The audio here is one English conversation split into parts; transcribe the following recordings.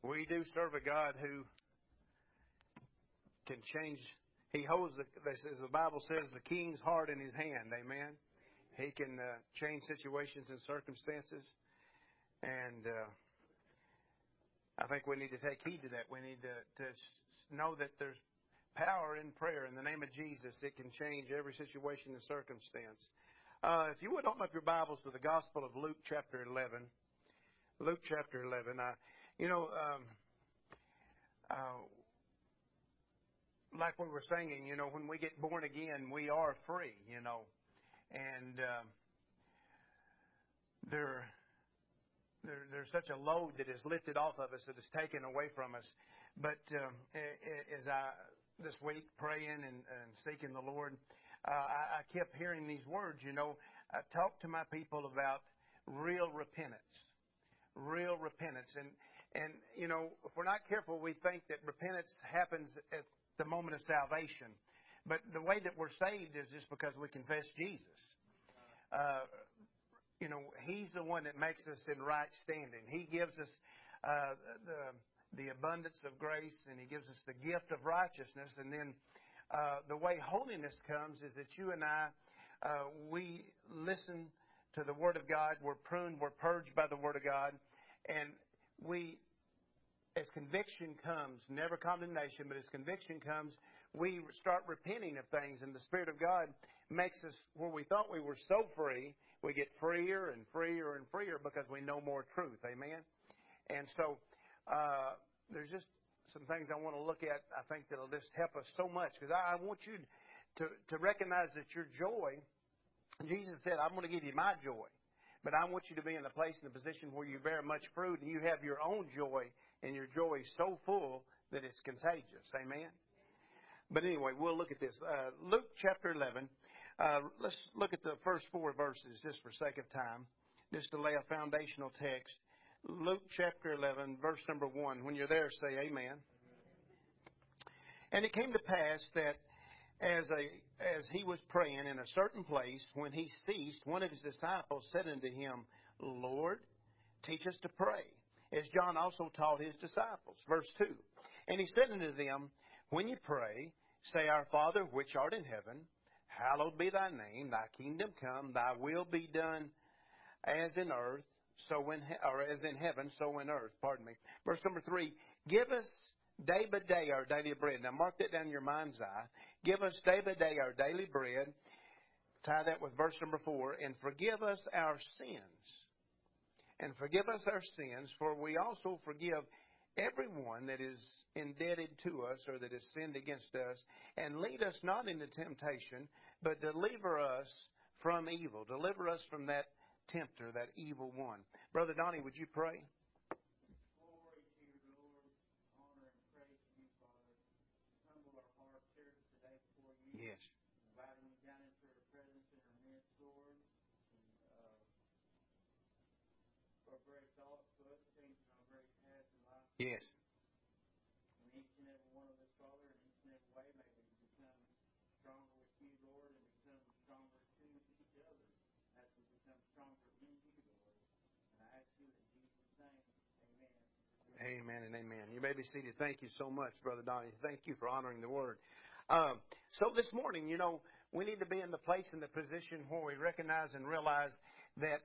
We do serve a God who can change. He holds, as the Bible says, the king's heart in his hand. Amen. He can change situations and circumstances. And I think we need to take heed to that. We need to know that there's power in prayer. In the name of Jesus, it can change every situation and circumstance. If you would open up your Bibles to the Gospel of Luke chapter 11. Luke chapter 11. Like we were singing, when we get born again, we are free, and there's such a load that is lifted off of us that is taken away from us. But as I this week praying and seeking the Lord, I kept hearing these words. I talked to my people about real repentance. Real repentance. And if we're not careful, we think that repentance happens at the moment of salvation. But the way that we're saved is just because we confess Jesus. He's the one that makes us in right standing. He gives us the abundance of grace, and He gives us the gift of righteousness. And then the way holiness comes is that you and I, we listen to the Word of God. We're pruned, we're purged by the Word of God. And we, as conviction comes, never condemnation, but as conviction comes, we start repenting of things. And the Spirit of God makes us, where we thought we were so free, we get freer and freer and freer because we know more truth. Amen? And so there's just some things I want to look at, I think, that will just help us so much. Because I want you to recognize that your joy, Jesus said, I'm going to give you my joy. But I want you to be in a place, in a position where you bear much fruit and you have your own joy, and your joy is so full that it's contagious. Amen? But anyway, we'll look at this. Luke chapter 11. Let's look at the first 4 verses just for sake of time, just to lay a foundational text. Luke chapter 11, verse number 1. When you're there, say amen. And it came to pass that as he was praying in a certain place, when he ceased, one of his disciples said unto him, Lord, teach us to pray, as John also taught his disciples. Verse 2. And he said unto them, when you pray, say, Our Father, which art in heaven, hallowed be thy name, thy kingdom come, thy will be done as in earth, as in heaven, so in earth. Pardon me. Verse number 3. Give us day by day our daily bread. Now mark that down in your mind's eye. Give us day by day our daily bread. Tie that with verse number 4. And forgive us our sins. And forgive us our sins, for we also forgive everyone that is indebted to us or that has sinned against us. And lead us not into temptation, but deliver us from evil. Deliver us from that tempter, that evil one. Brother Donnie, would you pray? Glory to you, Lord. Honor and praise to you, Father. Humble our hearts here today before you. Yes. Inviting you down into our presence in our midst, Lord. And for great thoughts to us, things in our great path in life. Yes. And each and every one of us, Father, in each and every way, may we become stronger with you, Lord, and become stronger to each other as we become stronger in you, Lord. And I ask you in Jesus' name, amen. Amen and amen. You may be seated. Thank you so much, Brother Donnie. Thank you for honoring the Word. So this morning, we need to be in the place and the position where we recognize and realize that,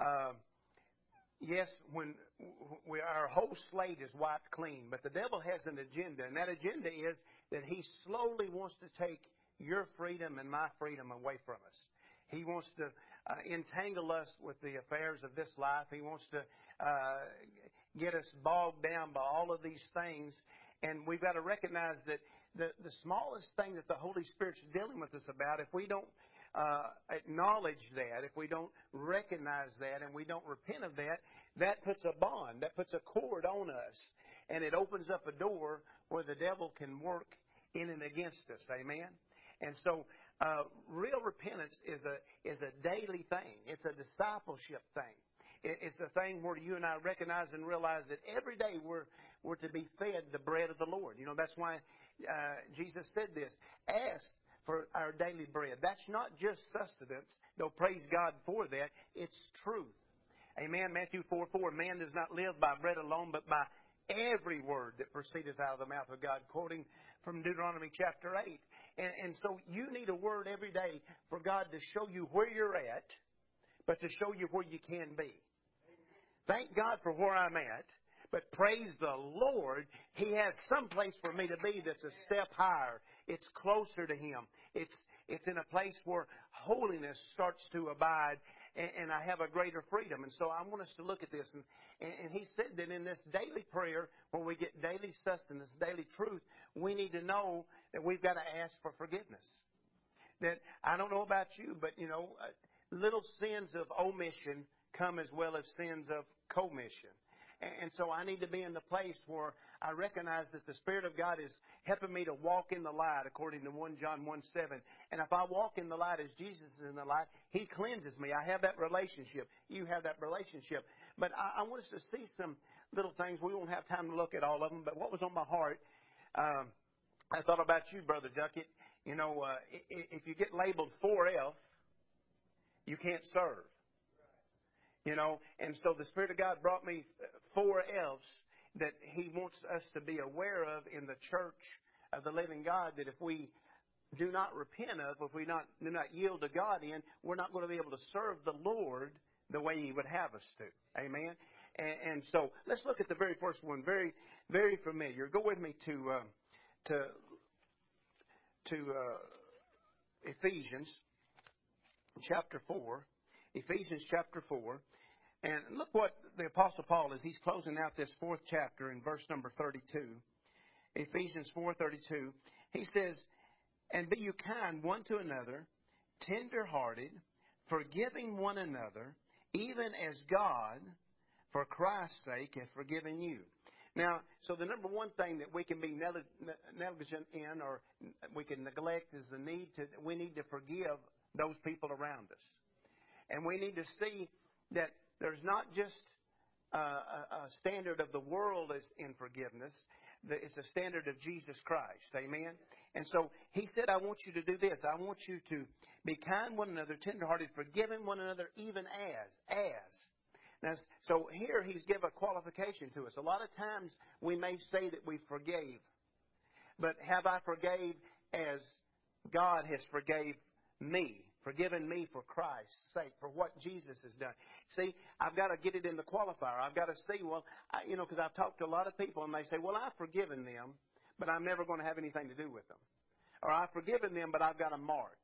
yes, when our whole slate is wiped clean, but the devil has an agenda, and that agenda is that he slowly wants to take your freedom and my freedom away from us. He wants to entangle us with the affairs of this life. He wants to get us bogged down by all of these things. And we've got to recognize that the smallest thing that the Holy Spirit's dealing with us about, if we don't acknowledge that, if we don't recognize that, and we don't repent of that, that puts a bond, that puts a cord on us. And it opens up a door where the devil can work in and against us. Amen? And so real repentance is a daily thing. It's a discipleship thing. It's a thing where you and I recognize and realize that every day we're to be fed the bread of the Lord. That's why Jesus said this, ask for our daily bread. That's not just sustenance, though praise God for that. It's truth. Amen. Matthew 4:4, man does not live by bread alone, but by every word that proceedeth out of the mouth of God, quoting from Deuteronomy chapter 8. And so you need a word every day for God to show you where you're at, but to show you where you can be. Thank God for where I'm at, but praise the Lord, He has some place for me to be that's a step higher. It's closer to Him. It's in a place where holiness starts to abide, and I have a greater freedom. And so I want us to look at this. And He said that in this daily prayer, when we get daily sustenance, daily truth, we need to know that we've got to ask for forgiveness. That I don't know about you, but, little sins of omission come as well as sins of commission. And so I need to be in the place where I recognize that the Spirit of God is helping me to walk in the light, according to 1 John 1:7. And if I walk in the light as Jesus is in the light, He cleanses me. I have that relationship. You have that relationship. But I want us to see some little things. We won't have time to look at all of them. But what was on my heart, I thought about you, Brother Duckett. If you get labeled 4F, you can't serve. And so the Spirit of God brought me 4 F's that He wants us to be aware of in the church of the living God, that if we do not repent of, if we do not yield to God in, we're not going to be able to serve the Lord the way He would have us to. Amen? And so let's look at the very first one, very, very familiar. Go with me to Ephesians chapter 4. Ephesians chapter 4. And look what the Apostle Paul is. He's closing out this 4th chapter in verse number 32. Ephesians 4:32. He says, "And be you kind one to another, tender-hearted, forgiving one another, even as God, for Christ's sake, hath forgiven you." Now, so the number one thing that we can be negligent in, or we can neglect, is we need to forgive those people around us. And we need to see that there's not just a standard of the world as in forgiveness. It's the standard of Jesus Christ. Amen? And so He said, I want you to do this. I want you to be kind one another, tenderhearted, forgiving one another, even as. Now, so here He's given a qualification to us. A lot of times we may say that we forgave. But have I forgave as God has forgave me? Forgiven me for Christ's sake, for what Jesus has done. See, I've got to get it in the qualifier. I've got to see, because I've talked to a lot of people and they say, well, I've forgiven them, but I'm never going to have anything to do with them. Or I've forgiven them, but I've got them marked.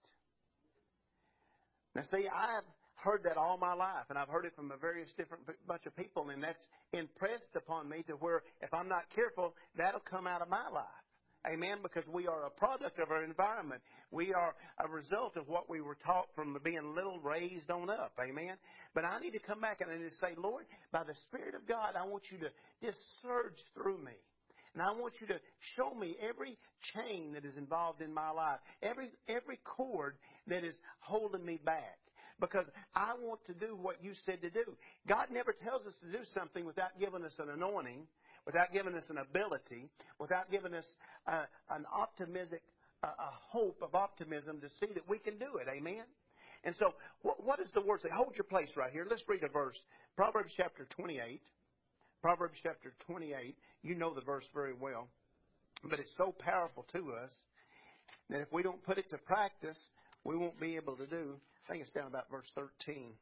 Now, see, I've heard that all my life, and I've heard it from a various different bunch of people, and that's impressed upon me to where if I'm not careful, that'll come out of my life. Amen? Because we are a product of our environment. We are a result of what we were taught from being little raised on up. Amen? But I need to come back and I need to say, Lord, by the Spirit of God, I want you to just surge through me. And I want you to show me every chain that is involved in my life, every cord that is holding me back. Because I want to do what you said to do. God never tells us to do something without giving us an anointing, without giving us an ability, without giving us an optimistic, a hope of optimism to see that we can do it. Amen? And so, what does the Word say? Hold your place right here. Let's read a verse. Proverbs chapter 28. Proverbs chapter 28. You know the verse very well. But it's so powerful to us that if we don't put it to practice, we won't be able to do. I think it's down about verse 13.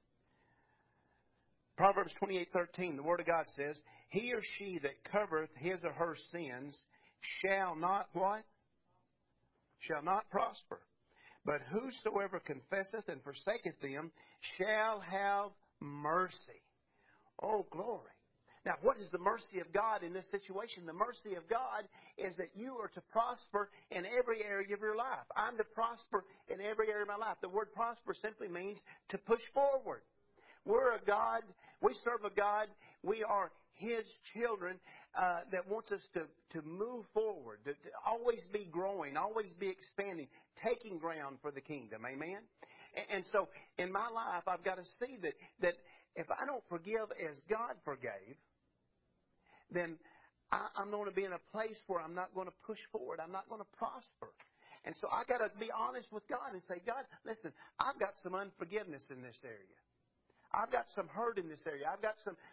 Proverbs 28:13, the Word of God says, "He or she that covereth his or her sins shall not" what? "Shall not prosper. But whosoever confesseth and forsaketh them shall have mercy." Oh, glory. Now, what is the mercy of God in this situation? The mercy of God is that you are to prosper in every area of your life. I'm to prosper in every area of my life. The word prosper simply means to push forward. We're a God. We serve a God. We are His children that wants us to move forward, to always be growing, always be expanding, taking ground for the kingdom. Amen? And so in my life, I've got to see that if I don't forgive as God forgave, then I'm going to be in a place where I'm not going to push forward. I'm not going to prosper. And so I got to be honest with God and say, God, listen, I've got some unforgiveness in this area. I've got some hurt in this area. I've got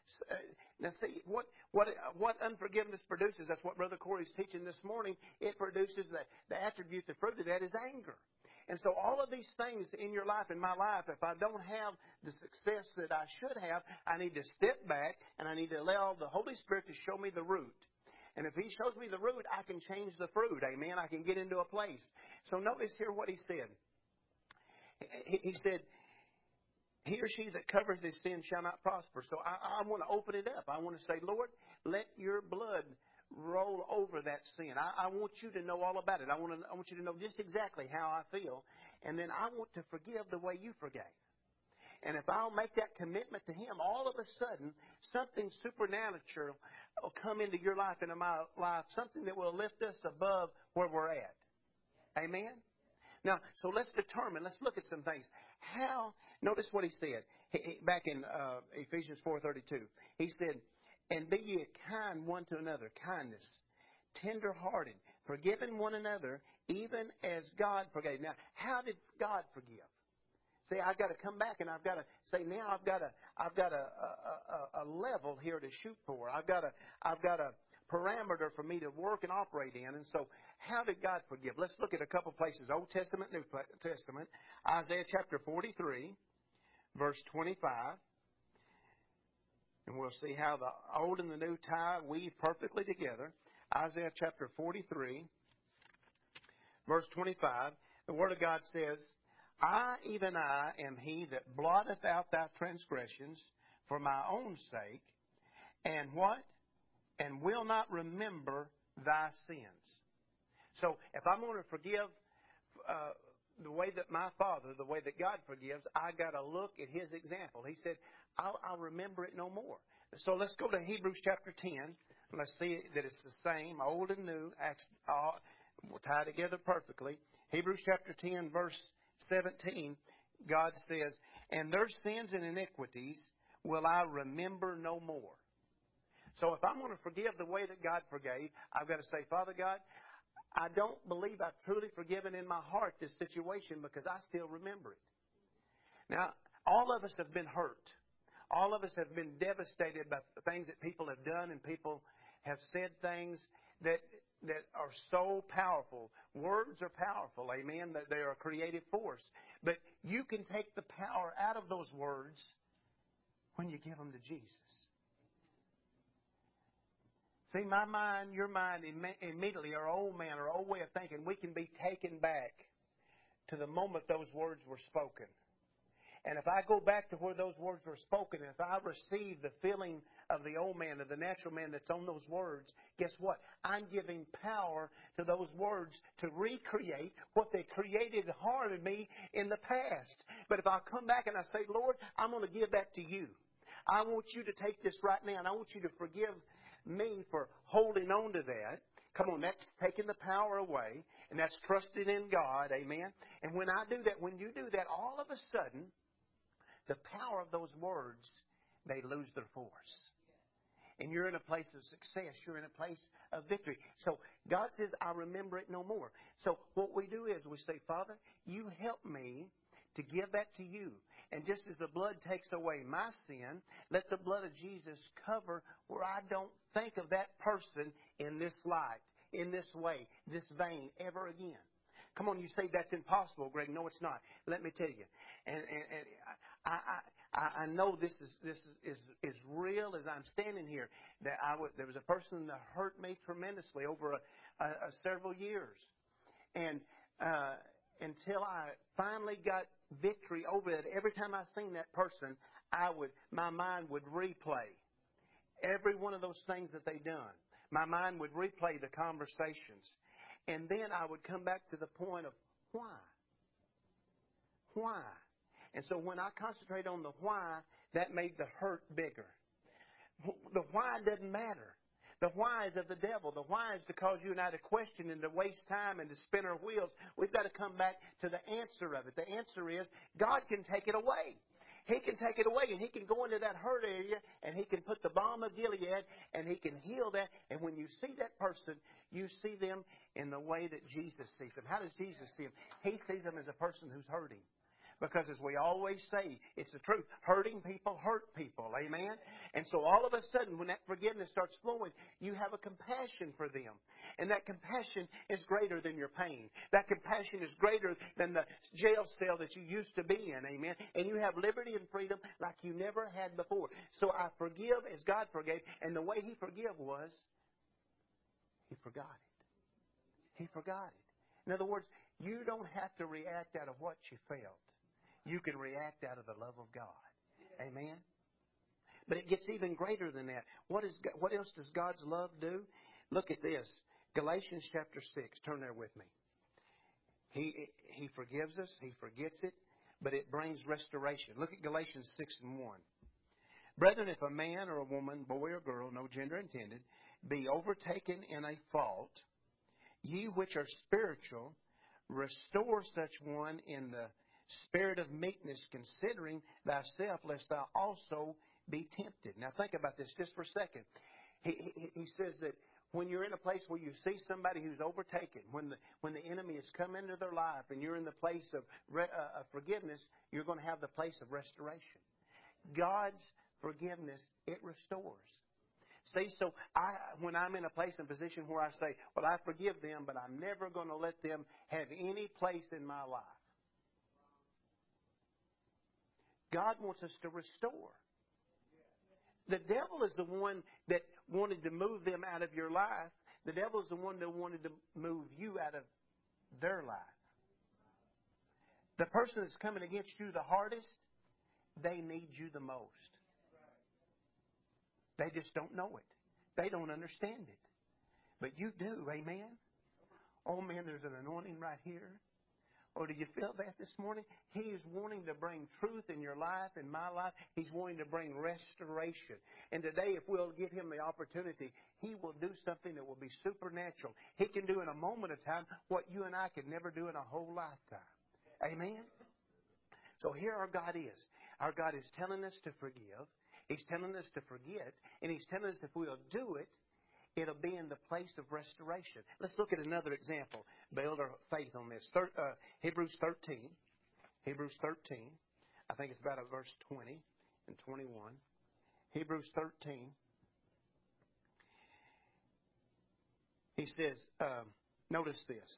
Now see, what unforgiveness produces, that's what Brother Corey's teaching this morning, it produces the attribute, the fruit of that is anger. And so all of these things in your life, in my life, if I don't have the success that I should have, I need to step back and I need to allow the Holy Spirit to show me the root. And if He shows me the root, I can change the fruit. Amen. I can get into a place. So notice here what He said. He said, he or she that covers his sin shall not prosper. So I want to open it up. I want to say, Lord, let your blood roll over that sin. I want you to know all about it. I want you to know just exactly how I feel. And then I want to forgive the way you forgave. And if I'll make that commitment to Him, all of a sudden, something supernatural will come into your life and in my life, something that will lift us above where we're at. Amen? Now, so let's look at some things. Notice what he said back in Ephesians 4:32. He said, and be ye kind one to another, kindness, tender-hearted, forgiving one another, even as God forgave. Now, how did God forgive? See, I've got to come back and I've got to say, now I've got a level here to shoot for. I've got a parameter for me to work and operate in. And so, how did God forgive? Let's look at a couple places, Old Testament, New Testament. Isaiah chapter 43, verse 25. And we'll see how the old and the new weave perfectly together. Isaiah chapter 43, verse 25. The Word of God says, even I am He that blotteth out thy transgressions for my own sake, and what? And will not remember thy sins. So, if I'm going to forgive the way that my Father, the way that God forgives, I got to look at His example. He said, I'll remember it no more. So let's go to Hebrews chapter 10. Let's see that it's the same, old and new, we'll tie together perfectly. Hebrews chapter 10, verse 17, God says, and their sins and iniquities will I remember no more. So if I'm going to forgive the way that God forgave, I've got to say, Father God, I don't believe I've truly forgiven in my heart this situation because I still remember it. Now, all of us have been hurt. All of us have been devastated by the things that people have done, and people have said things that are so powerful. Words are powerful, amen, that they are a creative force. But you can take the power out of those words when you give them to Jesus. See, my mind, your mind, immediately, our old man, our old way of thinking, we can be taken back to the moment those words were spoken. And if I go back to where those words were spoken, and if I receive the feeling of the old man, of the natural man that's on those words, guess what? I'm giving power to those words to recreate what they created hard in me in the past. But if I come back and I say, Lord, I'm going to give that to you. I want you to take this right now, and I want you to forgive me for holding on to that. Come on, that's taking the power away, and that's trusting in God, amen? And when I do that, when you do that, all of a sudden, the power of those words, they lose their force. And you're in a place of success. You're in a place of victory. So God says, I remember it no more. So what we do is we say, Father, you help me to give that to you. And just as the blood takes away my sin, let the blood of Jesus cover where I don't think of that person in this light, in this way, this vein, ever again. Come on, you say that's impossible, Greg. No, it's not. Let me tell you. And I know this is real as I'm standing here. That there was a person that hurt me tremendously over several years, and until I finally got victory over it. Every time I seen that person, my mind would replay every one of those things that they done. My mind would replay the conversations. And then I would come back to the point of why? Why? And so when I concentrate on the why, that made the hurt bigger. The why doesn't matter. The why is of the devil. The why is to cause you and I to question and to waste time and to spin our wheels. We've got to come back to the answer of it. The answer is God can take it away. He can take it away, and He can go into that hurt area, and He can put the balm of Gilead, and He can heal that. And when you see that person, you see them in the way that Jesus sees them. How does Jesus see them? He sees them as a person who's hurting. Because as we always say, it's the truth. Hurting people hurt people. Amen? And so all of a sudden, when that forgiveness starts flowing, you have a compassion for them. And that compassion is greater than your pain. That compassion is greater than the jail cell that you used to be in. Amen? And you have liberty and freedom like you never had before. So I forgive as God forgave. And the way He forgave was, He forgot it. He forgot it. In other words, you don't have to react out of what you felt. You can react out of the love of God. Amen? But it gets even greater than that. What else does God's love do? Look at this. Galatians chapter 6. Turn there with me. He forgives us. He forgets it. But it brings restoration. Look at Galatians 6:1. Brethren, if a man or a woman, boy or girl, no gender intended, be overtaken in a fault, ye which are spiritual, restore such one in the spirit of meekness, considering thyself, lest thou also be tempted. Now think about this just for a second. He says that when you're in a place where you see somebody who's overtaken, when the enemy has come into their life and you're in the place of forgiveness, you're going to have the place of restoration. God's forgiveness, it restores. See, so when I'm in a place and position where I say, well, I forgive them, but I'm never going to let them have any place in my life. God wants us to restore. The devil is the one that wanted to move them out of your life. The devil is the one that wanted to move you out of their life. The person that's coming against you the hardest, they need you the most. They just don't know it. They don't understand it. But you do, amen? Oh, man, there's an anointing right here. Or do you feel that this morning? He is wanting to bring truth in your life, in my life. He's wanting to bring restoration. And today, if we'll give Him the opportunity, He will do something that will be supernatural. He can do in a moment of time what you and I could never do in a whole lifetime. Amen? So here our God is. Our God is telling us to forgive. He's telling us to forget. And He's telling us if we'll do it, it'll be in the place of restoration. Let's look at another example. Build our faith on this. Hebrews 13. Hebrews 13. I think it's about verse 20 and 21. Hebrews 13. He says, notice this.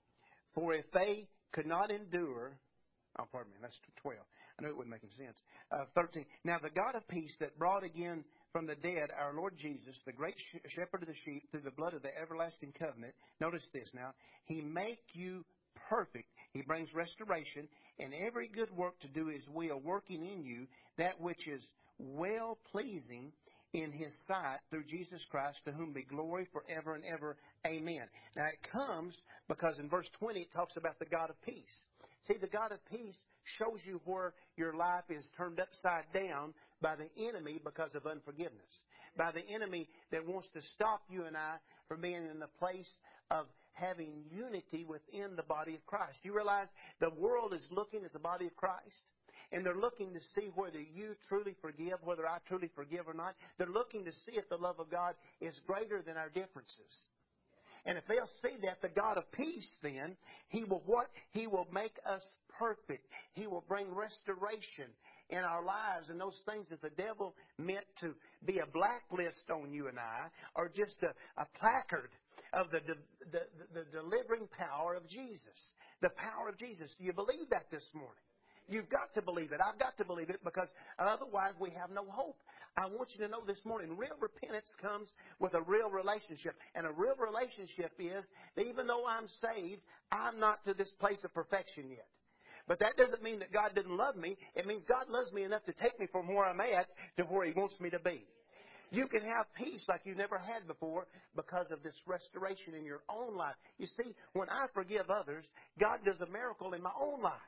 For if they could not endure... Oh, pardon me. That's 12. I know it wasn't making sense. 13. Now the God of peace that brought again from the dead our Lord Jesus, the great shepherd of the sheep, through the blood of the everlasting covenant. Notice this now. He make you perfect. He brings restoration and every good work to do His will, working in you that which is well-pleasing in His sight through Jesus Christ, to whom be glory forever and ever. Amen. Now it comes because in verse 20 it talks about the God of peace. See, the God of peace shows you where your life is turned upside down by the enemy because of unforgiveness. By the enemy that wants to stop you and I from being in the place of having unity within the body of Christ. You realize the world is looking at the body of Christ, and they're looking to see whether you truly forgive, whether I truly forgive or not. They're looking to see if the love of God is greater than our differences. And if they'll see that, the God of peace then, He will what? He will make us perfect. He will bring restoration in our lives. And those things that the devil meant to be a blacklist on you and I, are just a placard of the delivering power of Jesus. The power of Jesus. Do you believe that this morning? You've got to believe it. I've got to believe it, because otherwise we have no hope. I want you to know this morning, real repentance comes with a real relationship. And a real relationship is that even though I'm saved, I'm not to this place of perfection yet. But that doesn't mean that God didn't love me. It means God loves me enough to take me from where I'm at to where He wants me to be. You can have peace like you never had before because of this restoration in your own life. You see, when I forgive others, God does a miracle in my own life.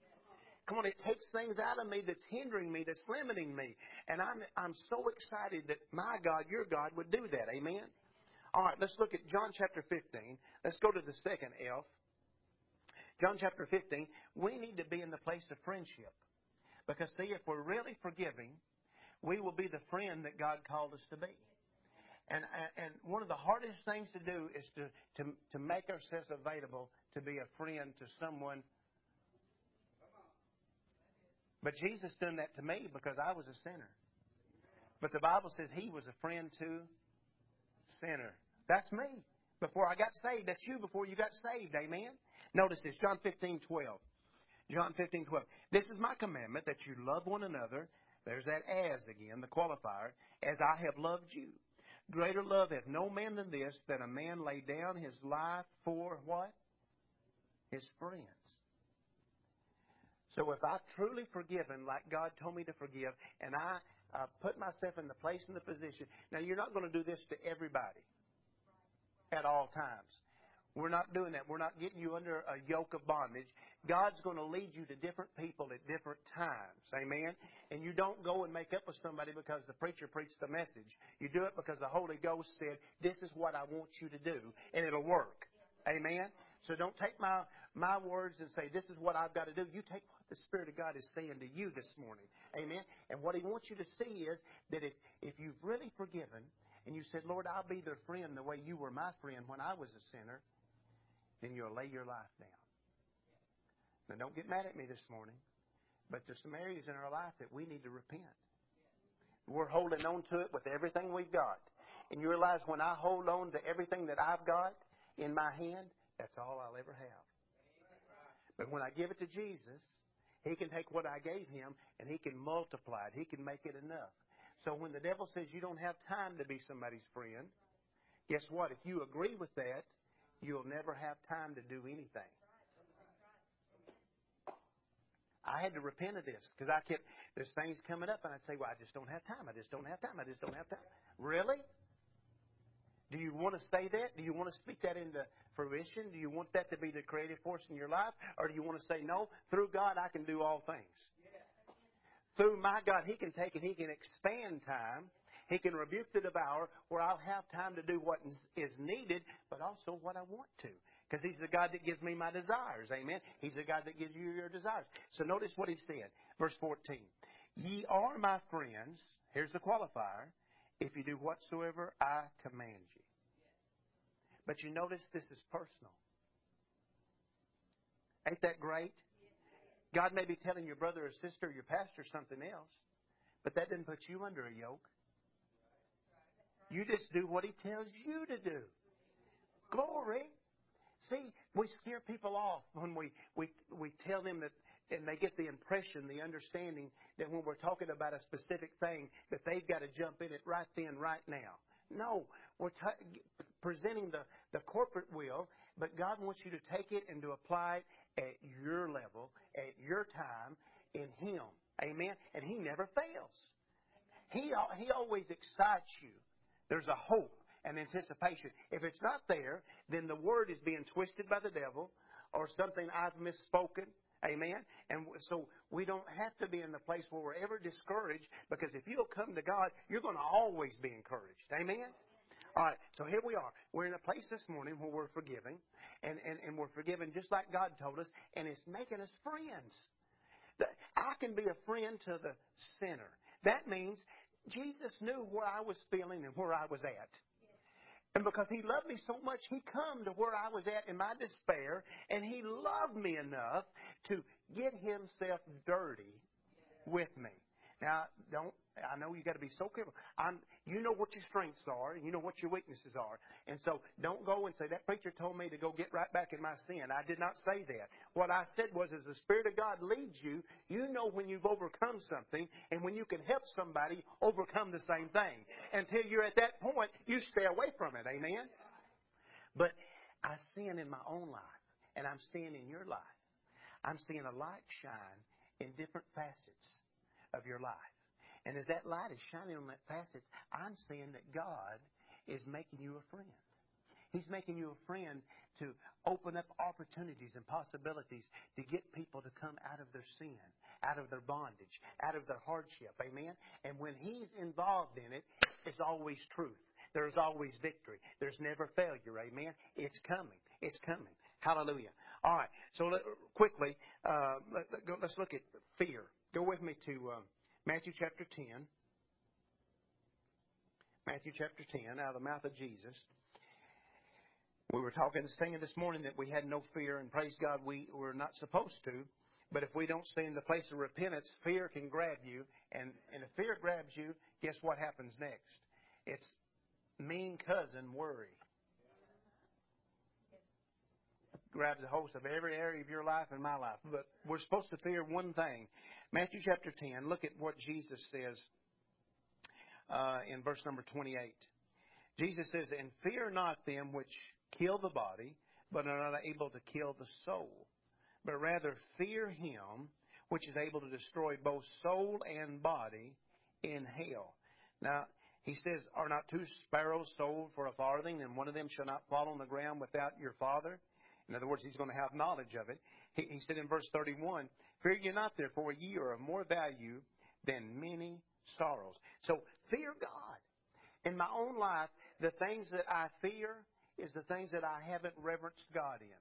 Come on, it takes things out of me that's hindering me, that's limiting me. And I'm so excited that my God, your God, would do that. Amen? All right, let's look at John chapter 15. Let's go to the second F. John chapter 15. We need to be in the place of friendship. Because, see, if we're really forgiving, we will be the friend that God called us to be. And one of the hardest things to do is to make ourselves available to be a friend to someone But Jesus done that to me because I was a sinner. But the Bible says He was a friend to sinner. That's me. Before I got saved. That's you before you got saved. Amen? Notice this. John 15:12. John 15:12. This is my commandment, that you love one another. There's that as again, the qualifier. As I have loved you. Greater love hath no man than this, that a man lay down his life for what? His friends. So if I've truly forgiven like God told me to forgive, and I put myself in the place and the position. Now, you're not going to do this to everybody at all times. We're not doing that. We're not getting you under a yoke of bondage. God's going to lead you to different people at different times. Amen? And you don't go and make up with somebody because the preacher preached the message. You do it because the Holy Ghost said, this is what I want you to do, and it'll work. Amen? So don't take my words and say, this is what I've got to do. You take what the Spirit of God is saying to you this morning. Amen? And what He wants you to see is that if you've really forgiven and you said, Lord, I'll be their friend the way you were my friend when I was a sinner, then you'll lay your life down. Now, don't get mad at me this morning, but there's some areas in our life that we need to repent. We're holding on to it with everything we've got. And you realize when I hold on to everything that I've got in my hand, that's all I'll ever have. But when I give it to Jesus, He can take what I gave Him and He can multiply it. He can make it enough. So when the devil says you don't have time to be somebody's friend, guess what? If you agree with that, you'll never have time to do anything. I had to repent of this because there's things coming up and I'd say, well, I just don't have time. I just don't have time. I just don't have time. Really? Do you want to say that? Do you want to speak that into fruition? Do you want that to be the creative force in your life? Or do you want to say, no, through God I can do all things. Through my God, He can take and He can expand time. He can rebuke the devourer where I'll have time to do what is needed, but also what I want to. Because He's the God that gives me my desires. Amen. He's the God that gives you your desires. So notice what He said. Verse 14. Ye are my friends. Here's the qualifier. If you do whatsoever I command you. But you notice this is personal. Ain't that great? God may be telling your brother or sister or your pastor something else, but that didn't put you under a yoke. You just do what He tells you to do. Glory. See, we scare people off when we tell them that, and they get the impression, the understanding that when we're talking about a specific thing, that they've got to jump in it right then, right now. No, we're presenting the corporate will, but God wants you to take it and to apply it at your level, at your time, in Him. Amen? And He never fails. He always excites you. There's a hope and anticipation. If it's not there, then the word is being twisted by the devil or something I've misspoken. Amen? And so we don't have to be in the place where we're ever discouraged, because if you'll come to God, you're going to always be encouraged. Amen? All right, so here we are. We're in a place this morning where we're forgiving, and we're forgiven just like God told us, and it's making us friends. I can be a friend to the sinner. That means Jesus knew where I was feeling and where I was at. And because He loved me so much, He come to where I was at in my despair, and He loved me enough to get Himself dirty with me. Now, I know you got to be so careful. You know what your strengths are, and you know what your weaknesses are. And so don't go and say, that preacher told me to go get right back in my sin. I did not say that. What I said was, as the Spirit of God leads you, you know when you've overcome something and when you can help somebody overcome the same thing. Until you're at that point, you stay away from it. Amen? But I sin in my own life, and I'm seeing in your life. I'm seeing a light shine in different facets of your life. And as that light is shining on that facet, I'm seeing that God is making you a friend. He's making you a friend to open up opportunities and possibilities to get people to come out of their sin, out of their bondage, out of their hardship. Amen? And when He's involved in it, it's always truth. There's always victory. There's never failure. Amen? It's coming. It's coming. Hallelujah. All right. So quickly, let's look at fear. Go with me to Matthew chapter 10. Matthew chapter 10, out of the mouth of Jesus. We were singing this morning that we had no fear, and praise God, we were not supposed to. But if we don't stay in the place of repentance, fear can grab you. And if fear grabs you, guess what happens next? It's mean cousin worry. Grabs the host of every area of your life and my life. But we're supposed to fear one thing. Matthew chapter 10, look at what Jesus says in verse number 28. Jesus says, "And fear not them which kill the body, but are not able to kill the soul. But rather fear Him which is able to destroy both soul and body in hell." Now, He says, "Are not two sparrows sold for a farthing, and one of them shall not fall on the ground without your Father?" In other words, He's going to have knowledge of it. He said in verse 31, "Fear ye not, therefore, ye are of more value than many sorrows." So fear God. In my own life, the things that I fear is the things that I haven't reverenced God in.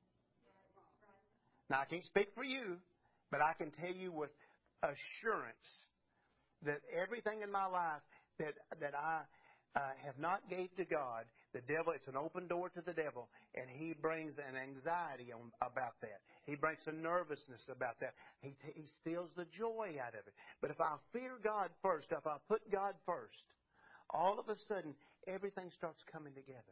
Now, I can't speak for you, but I can tell you with assurance that everything in my life that I have not gave to God, the devil, it's an open door to the devil, and he brings an anxiety about that. He brings a nervousness about that. He steals the joy out of it. But if I fear God first, if I put God first, all of a sudden, everything starts coming together.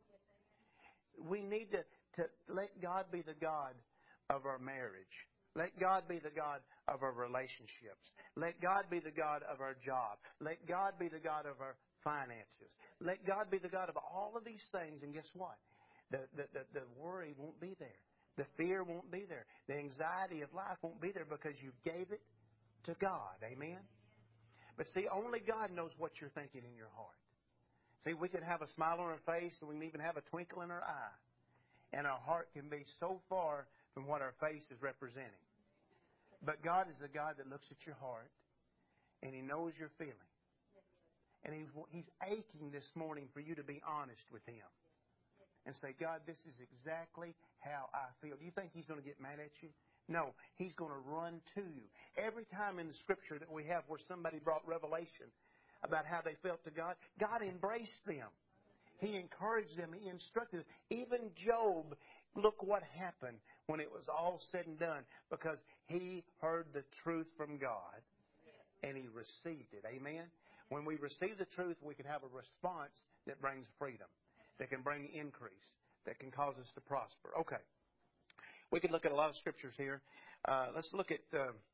We need to let God be the God of our marriage. Let God be the God of our relationships. Let God be the God of our job. Let God be the God of our finances. Let God be the God of all of these things. And guess what? The worry won't be there. The fear won't be there. The anxiety of life won't be there because you gave it to God. Amen? But see, only God knows what you're thinking in your heart. See, we can have a smile on our face and we can even have a twinkle in our eye. And our heart can be so far from what our face is representing. But God is the God that looks at your heart and He knows your feeling. And He's aching this morning for you to be honest with Him. And say, "God, this is exactly how I feel." Do you think He's going to get mad at you? No, He's going to run to you. Every time in the Scripture that we have where somebody brought revelation about how they felt to God, God embraced them. He encouraged them. He instructed them. Even Job, look what happened when it was all said and done, because he heard the truth from God and he received it. Amen? When we receive the truth, we can have a response that brings freedom, that can bring increase, that can cause us to prosper. Okay. We could look at a lot of scriptures here. Let's look at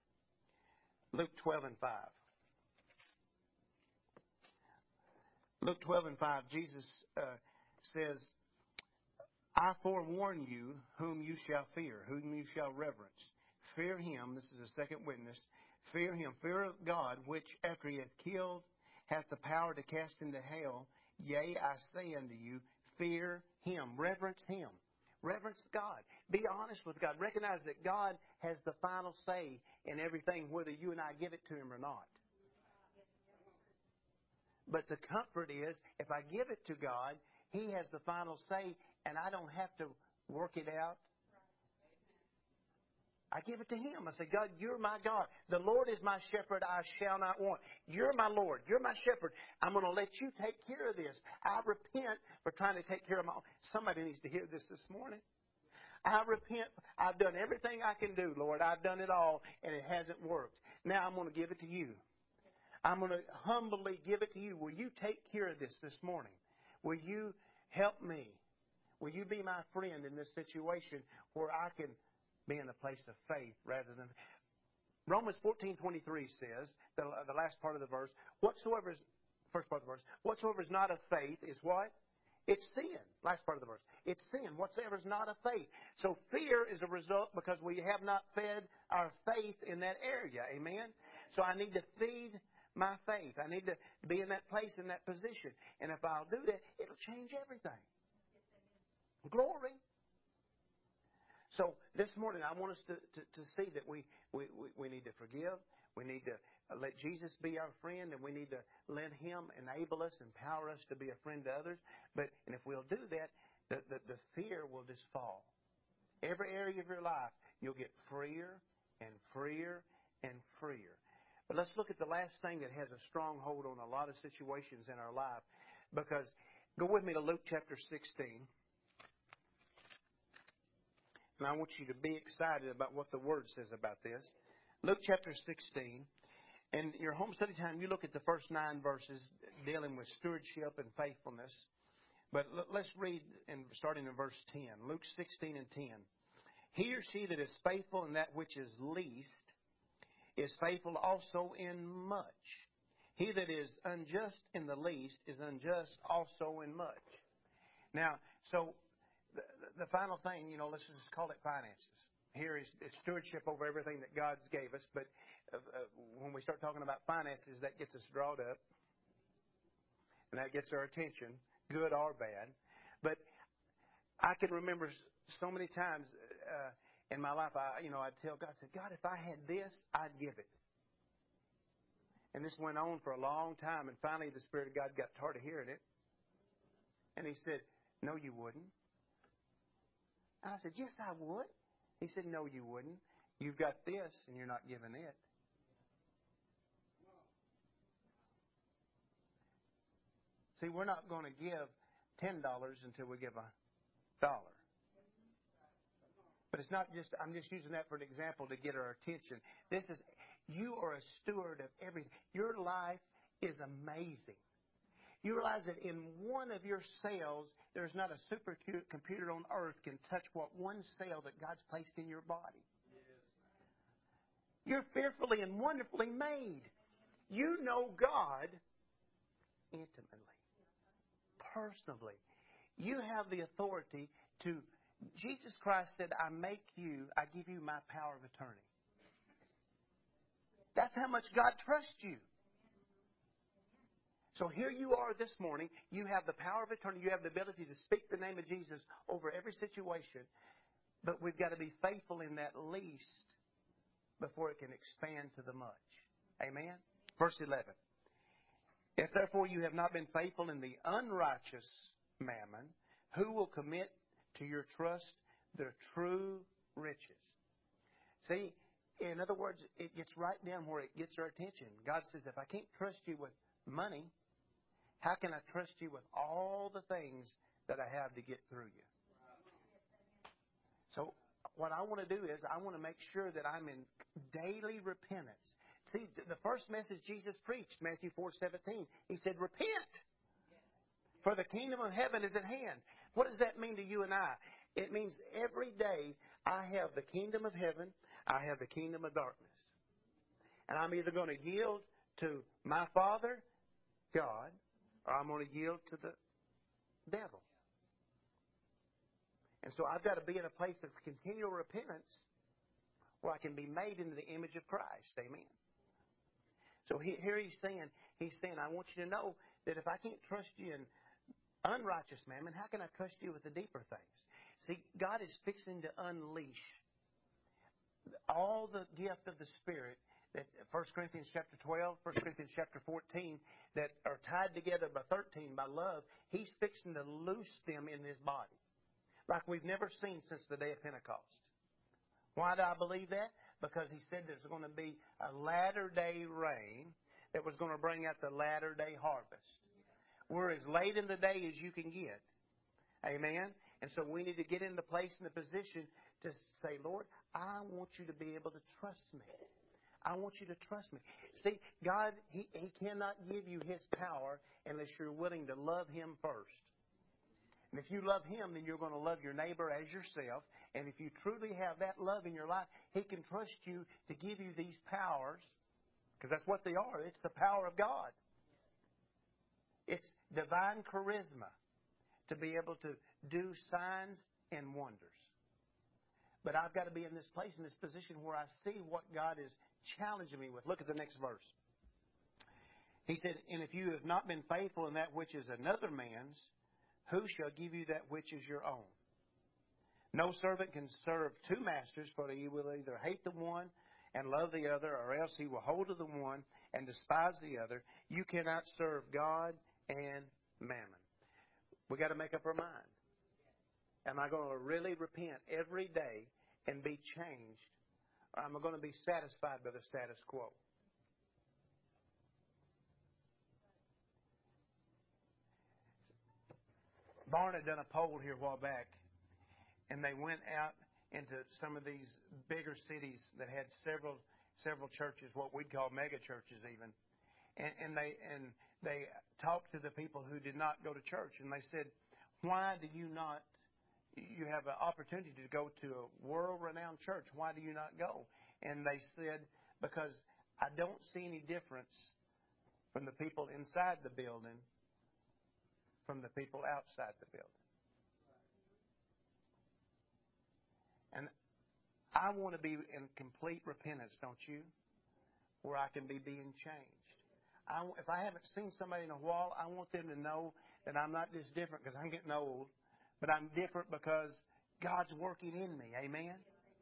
Luke 12 and 5. Luke 12 and 5, Jesus says, "I forewarn you whom you shall fear, whom you shall reverence. Fear Him," this is a second witness, "fear Him, fear God, which after He hath killed, hath the power to cast into hell. Yea, I say unto you, fear Him." Reverence Him. Reverence God. Be honest with God. Recognize that God has the final say in everything, whether you and I give it to Him or not. But the comfort is, if I give it to God, He has the final say, and I don't have to work it out. I give it to Him. I say, "God, you're my God. The Lord is my shepherd, I shall not want. You're my Lord. You're my shepherd. I'm going to let you take care of this. I repent for trying to take care of my own." Somebody needs to hear this morning. I repent. I've done everything I can do, Lord. I've done it all, and it hasn't worked. Now I'm going to give it to you. I'm going to humbly give it to you. Will you take care of this morning? Will you help me? Will you be my friend in this situation where I can be in a place of faith rather than... Romans 14:23 says, the last part of the verse, first part of the verse, "Whatsoever is not of faith is" what? It's sin. Last part of the verse. It's sin. Whatsoever is not of faith. So fear is a result because we have not fed our faith in that area. Amen? So I need to feed my faith. I need to be in that place, in that position. And if I'll do that, it'll change everything. Glory. So this morning, I want us to see that we need to forgive. We need to let Jesus be our friend, and we need to let Him enable us, empower us to be a friend to others. And if we'll do that, the fear will just fall. Every area of your life, you'll get freer and freer and freer. But let's look at the last thing that has a strong hold on a lot of situations in our life. Because, go with me to Luke chapter 16. And I want you to be excited about what the Word says about this. Luke chapter 16. And your home study time, you look at the first 9 verses dealing with stewardship and faithfulness. But let's read, starting in verse 10. Luke 16 and 10. He or she that is faithful in that which is least is faithful also in much. He that is unjust in the least is unjust also in much. Now, so the final thing, let's just call it finances. Here is stewardship over everything that God's gave us. But when we start talking about finances, that gets us drawn up. And that gets our attention, good or bad. But I can remember so many times in my life, I'd tell God, I said, God, if I had this, I'd give it. And this went on for a long time. And finally, the Spirit of God got tired of hearing it. And He said, no, you wouldn't. And I said, yes, I would. He said, no, you wouldn't. You've got this, and you're not giving it. See, we're not going to give $10 until we give $1. But it's not just, I'm just using that for an example to get our attention. You are a steward of everything. Your life is amazing. You realize that in one of your cells, there's not a supercomputer on earth can touch what one cell that God's placed in your body. You're fearfully and wonderfully made. You know God intimately, personally. You have the authority to, Jesus Christ said, I give you my power of attorney. That's how much God trusts you. So here you are this morning. You have the power of attorney. You have the ability to speak the name of Jesus over every situation. But we've got to be faithful in that least before it can expand to the much. Amen? Verse 11. If therefore you have not been faithful in the unrighteous mammon, who will commit to your trust the true riches? See, in other words, it gets right down where it gets our attention. God says, if I can't trust you with money, how can I trust you with all the things that I have to get through you? So what I want to do is I want to make sure that I'm in daily repentance. See, the first message Jesus preached, Matthew 4:17, He said, repent, for the kingdom of heaven is at hand. What does that mean to you and I? It means every day I have the kingdom of heaven, I have the kingdom of darkness. And I'm either going to yield to my Father, God, or I'm going to yield to the devil. And so I've got to be in a place of continual repentance where I can be made into the image of Christ. Amen. So here He's saying, I want you to know that if I can't trust you in unrighteous mammon, how can I trust you with the deeper things? See, God is fixing to unleash all the gift of the Spirit that 1 Corinthians chapter 12, 1 Corinthians chapter 14, that are tied together by 13 by love. He's fixing to loose them in His body like we've never seen since the day of Pentecost. Why do I believe that? Because He said there's going to be a latter-day rain that was going to bring out the latter-day harvest. We're as late in the day as you can get. Amen? And so we need to get in the place and the position to say, Lord, I want you to be able to trust me. I want you to trust me. See, God, He cannot give you His power unless you're willing to love Him first. And if you love Him, then you're going to love your neighbor as yourself. And if you truly have that love in your life, He can trust you to give you these powers, because that's what they are. It's the power of God. It's divine charisma to be able to do signs and wonders. But I've got to be in this place, in this position where I see what God is challenging me with. Look at the next verse. He said, and if you have not been faithful in that which is another man's, who shall give you that which is your own? No servant can serve two masters, for he will either hate the one and love the other, or else he will hold to the one and despise the other. You cannot serve God and mammon. We got to make up our mind. Am I going to really repent every day and be changed? Or am I going to be satisfied by the status quo? Barn had done a poll here a while back, and they went out into some of these bigger cities that had several churches, what we'd call mega churches even. And they talked to the people who did not go to church, and they said, why do you not, you have an opportunity to go to a world-renowned church, why do you not go? And they said, because I don't see any difference from the people inside the building from the people outside the building. And I want to be in complete repentance, don't you? Where I can be being changed. If I haven't seen somebody in a while, I want them to know that I'm not just different because I'm getting old, but I'm different because God's working in me. Amen?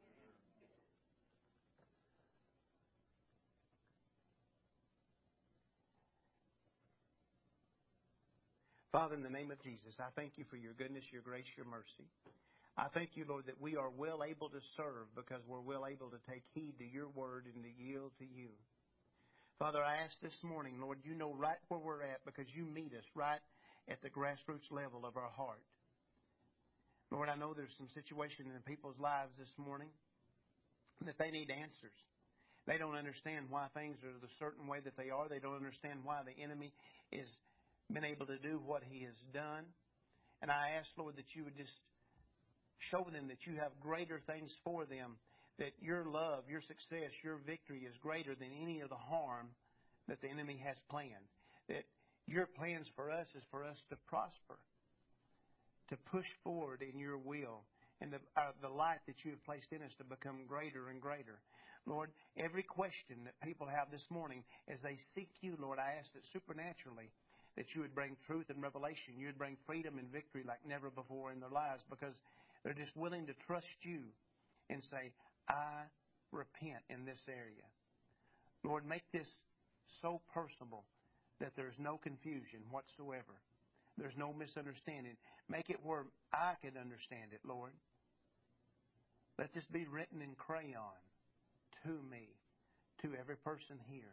Father, in the name of Jesus, I thank you for your goodness, your grace, your mercy. I thank you, Lord, that we are well able to serve because we're well able to take heed to your word and to yield to you. Father, I ask this morning, Lord, you know right where we're at because you meet us right at the grassroots level of our heart. Lord, I know there's some situation in people's lives this morning that they need answers. They don't understand why things are the certain way that they are. They don't understand why the enemy has been able to do what he has done. And I ask, Lord, that you would just show them that you have greater things for them, that your love, your success, your victory is greater than any of the harm that the enemy has planned. That your plans for us is for us to prosper, to push forward in your will, and the light that you have placed in us to become greater and greater. Lord, every question that people have this morning, as they seek you, Lord, I ask that supernaturally that you would bring truth and revelation. You would bring freedom and victory like never before in their lives because they're just willing to trust you and say, I repent in this area. Lord, make this so personable that there's no confusion whatsoever. There's no misunderstanding. Make it where I can understand it, Lord. Let this be written in crayon to me, to every person here.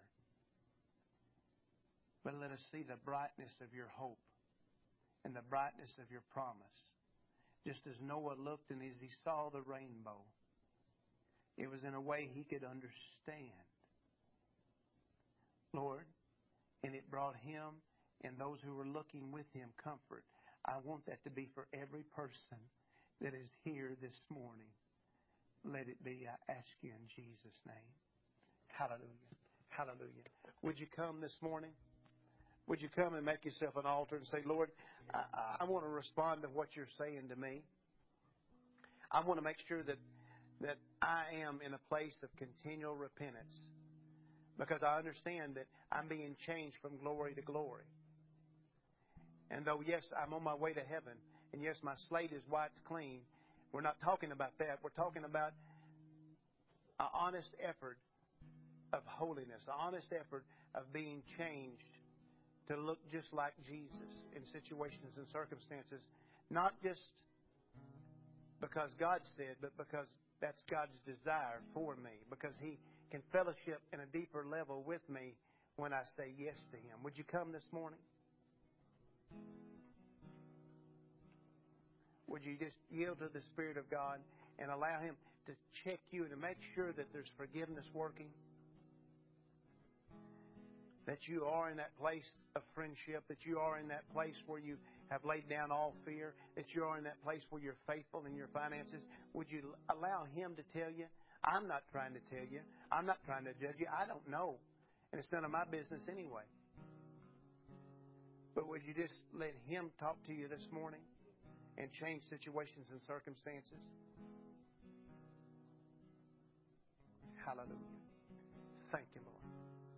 But let us see the brightness of your hope and the brightness of your promise. Just as Noah looked and as he saw the rainbow, it was in a way he could understand, Lord, and it brought him and those who were looking with him comfort. I want that to be for every person that is here this morning. Let it be, I ask you in Jesus' name. Hallelujah. Hallelujah. Would you come this morning? Would you come and make yourself an altar and say, Lord, I want to respond to what you're saying to me. I want to make sure that I am in a place of continual repentance because I understand that I'm being changed from glory to glory. And though, yes, I'm on my way to heaven, and yes, my slate is wiped clean, we're not talking about that. We're talking about an honest effort of holiness, an honest effort of being changed to look just like Jesus in situations and circumstances, not just because God said, but because that's God's desire for me, because He can fellowship in a deeper level with me when I say yes to Him. Would you come this morning? Would you just yield to the Spirit of God and allow Him to check you and to make sure that there's forgiveness working? That you are in that place of friendship, that you are in that place where you have laid down all fear, that you are in that place where you're faithful in your finances. Would you allow Him to tell you? I'm not trying to tell you. I'm not trying to judge you. I don't know. And it's none of my business anyway. But would you just let Him talk to you this morning and change situations and circumstances? Hallelujah. Thank you, Lord.